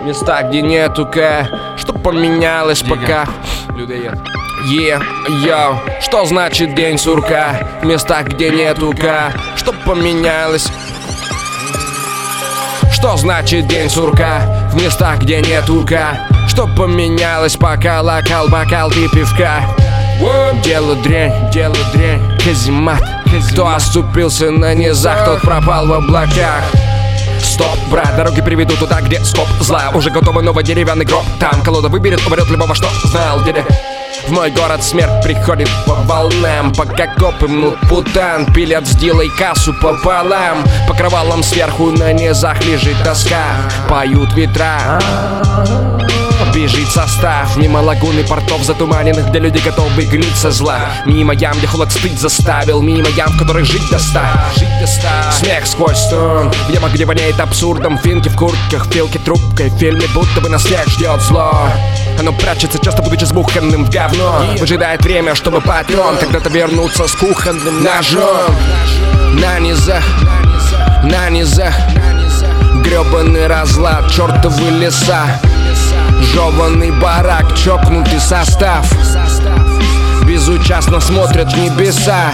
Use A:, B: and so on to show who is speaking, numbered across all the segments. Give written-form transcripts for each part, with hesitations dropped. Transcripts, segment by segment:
A: Места, где нету К, что поменялось пока. Йоу, что значит день сурка? В местах, где нету К, что поменялось? Что значит день сурка? В местах, где нету К, что поменялось? Пока локал, бокал и пивка. Дело дрянь, каземат. Кто оступился на низах, тот пропал в облаках. Стоп, брат, дороги приведут туда, где скоп зла. Уже готовый новый деревянный гроб. Там колода выберет, уберет любого, что знал дядя. В мой город смерть приходит по волнам. Пока копы мнут путан, пилят с дилой кассу пополам. Покрывалом сверху на низах лежит тоска. Поют ветра, бежит состав. Мимо лагун и портов затуманенных, где люди готовы гнить со зла. Мимо ям, где холод стыд заставил. Мимо ям, в которых жить достав. Смех сквозь стон, в ямах, где воняет абсурдом. Финки в куртках, филки трубкой. В фильме будто бы нас всех ждет зло. Оно прячется, часто будучи сбуханным в говно. Выжидает время, чтобы патрон когда-то вернуться с кухонным ножом. На низах, гребаный разлад, чертовы леса. Жеванный барак, чокнутый состав. Безучастно смотрят в небеса.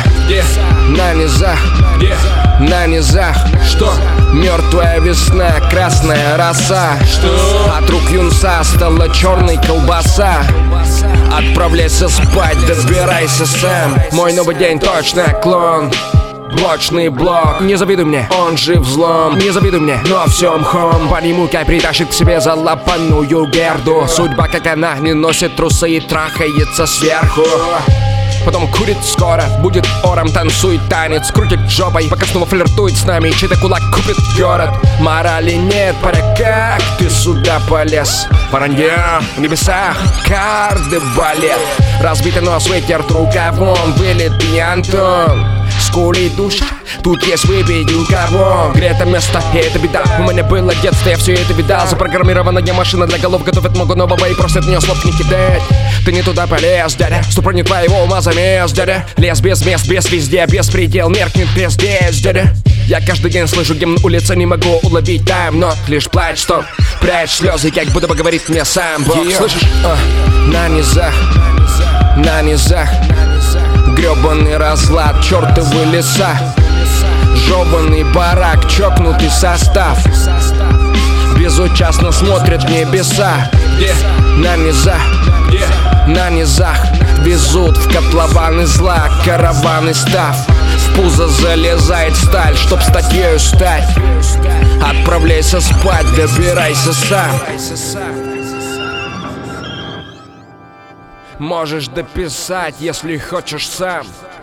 A: На низах, что? Мертвая весна, красная роса. Что? От рук юнца стала черной колбаса. Отправляйся спать, добирайся сам. Мой новый день точно клон. Блочный блок, не завидуй мне, он же взлом. Не завидуй мне, но все мхом. По нему Кай притащит к себе залапанную герду. Судьба, как она, не носит трусы и трахается сверху. Потом курит скоро, будет ором, танцует танец. Крутит жопой, пока снова флиртует с нами. Чей-то кулак купит город. Морали нет, паря, как ты сюда полез? Воронье в небесах, кардебалет. Разбитый нос вытерт рукавом, вылитый Антон. Скулит душа, тут есть выпить у кого. Где это место, и это беда. У меня было детство, я все это видал. Запрограммированная машина для голов готовит много нового и просит мне слов не кидать. Ты не туда полез, дядя, ступор не твоего ума замес, дядя. Лес без мест, без везде, без предел, меркнет здесь, дядя. Я каждый день слышу гимн улицы, не могу уловить там, но лишь плачь, что прячь слезы, как будто бы говорит мне сам Бог. Слышишь? На низах, гребаный разлад, чертовы леса. Жеванный барак, чокнутый состав. Безучастно смотрят в небеса. На низах везут в котлованы зла, караваны став. В пузо залезает сталь, чтоб статьею стать. Отправляйся спать, добирайся сам. Можешь дописать, если хочешь сам.